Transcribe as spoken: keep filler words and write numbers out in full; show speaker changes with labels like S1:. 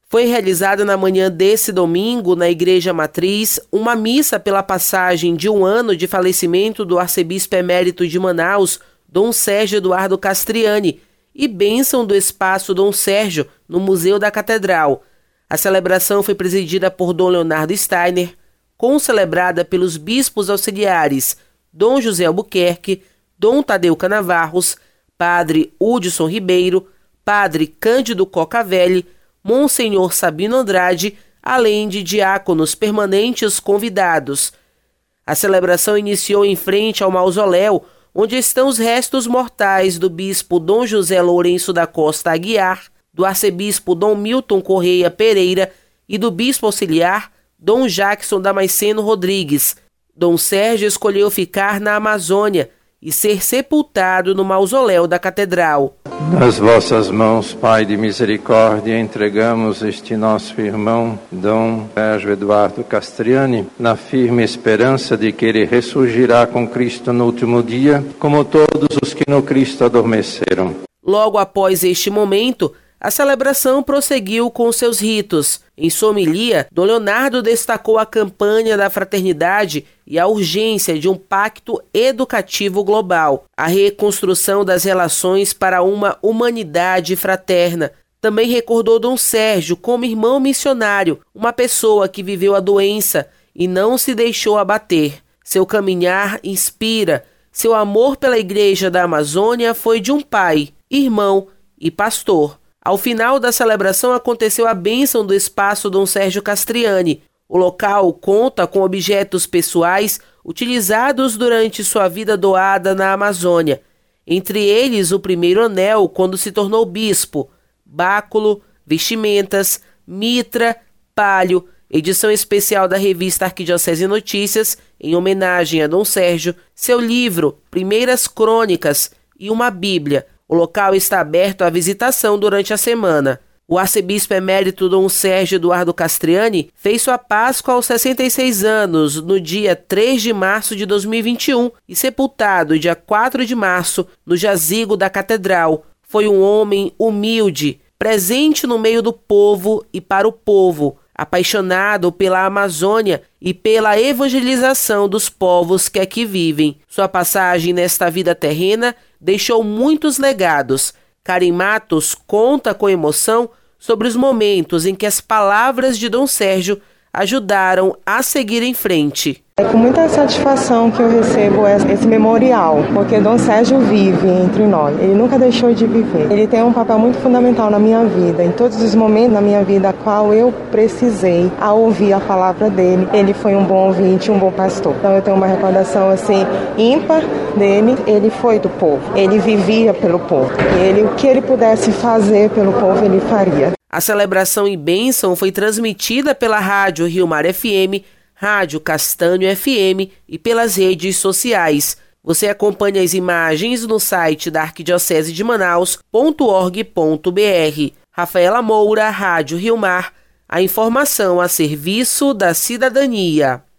S1: Foi realizada na manhã desse domingo, na Igreja Matriz, uma missa pela passagem de um ano de falecimento do arcebispo emérito de Manaus, Dom Sérgio Eduardo Castriani, e bênção do espaço Dom Sérgio no Museu da Catedral. A celebração foi presidida por Dom Leonardo Steiner, concelebrada pelos bispos auxiliares Dom José Albuquerque, Dom Tadeu Canavarros, Padre Hudson Ribeiro, Padre Cândido Cocavelli, Monsenhor Sabino Andrade, além de diáconos permanentes convidados. A celebração iniciou em frente ao mausoléu, onde estão os restos mortais do bispo Dom José Lourenço da Costa Aguiar, do arcebispo Dom Milton Correia Pereira e do bispo auxiliar Dom Jackson Damasceno Rodrigues. Dom Sérgio escolheu ficar na Amazônia e ser sepultado no mausoléu da Catedral.
S2: Nas vossas mãos, Pai de misericórdia, entregamos este nosso irmão, Dom Sérgio Eduardo Castriani, na firme esperança de que ele ressurgirá com Cristo no último dia, como todos os que no Cristo adormeceram.
S1: Logo após este momento, a celebração prosseguiu com seus ritos. Em sua homilia, Dom Leonardo destacou a campanha da fraternidade e a urgência de um pacto educativo global, a reconstrução das relações para uma humanidade fraterna. Também recordou Dom Sérgio como irmão missionário, uma pessoa que viveu a doença e não se deixou abater. Seu caminhar inspira. Seu amor pela Igreja da Amazônia foi de um pai, irmão e pastor. Ao final da celebração aconteceu a bênção do espaço Dom Sérgio Castriani. O local conta com objetos pessoais utilizados durante sua vida doada na Amazônia. Entre eles, o primeiro anel quando se tornou bispo, báculo, vestimentas, mitra, palio, edição especial da revista Arquidiocese Notícias, em homenagem a Dom Sérgio, seu livro Primeiras Crônicas e uma Bíblia. O local está aberto à visitação durante a semana. O arcebispo emérito Dom Sérgio Eduardo Castriani fez sua Páscoa aos sessenta e seis anos, no dia três de março de dois mil e vinte e um, e sepultado dia quatro de março, no jazigo da Catedral. Foi um homem humilde, presente no meio do povo e para o povo, apaixonado pela Amazônia e pela evangelização dos povos que aqui vivem. Sua passagem nesta vida terrena deixou muitos legados. Karen Matos conta com emoção sobre os momentos em que as palavras de Dom Sérgio ajudaram a seguir em frente.
S3: É com muita satisfação que eu recebo esse memorial, porque Dom Sérgio vive entre nós. Ele nunca deixou de viver. Ele tem um papel muito fundamental na minha vida, em todos os momentos da minha vida a qual eu precisei a ouvir a palavra dele. Ele foi um bom ouvinte, um bom pastor. Então eu tenho uma recordação assim ímpar dele. Ele foi do povo. Ele vivia pelo povo. Ele, o que ele pudesse fazer pelo povo, ele faria.
S1: A celebração e bênção foi transmitida pela Rádio Rio Mar F M, Rádio Castanho F M e pelas redes sociais. Você acompanha as imagens no site da arquidiocese de manaus ponto org ponto br. Rafaela Moura, Rádio Rio Mar, a informação a serviço da cidadania.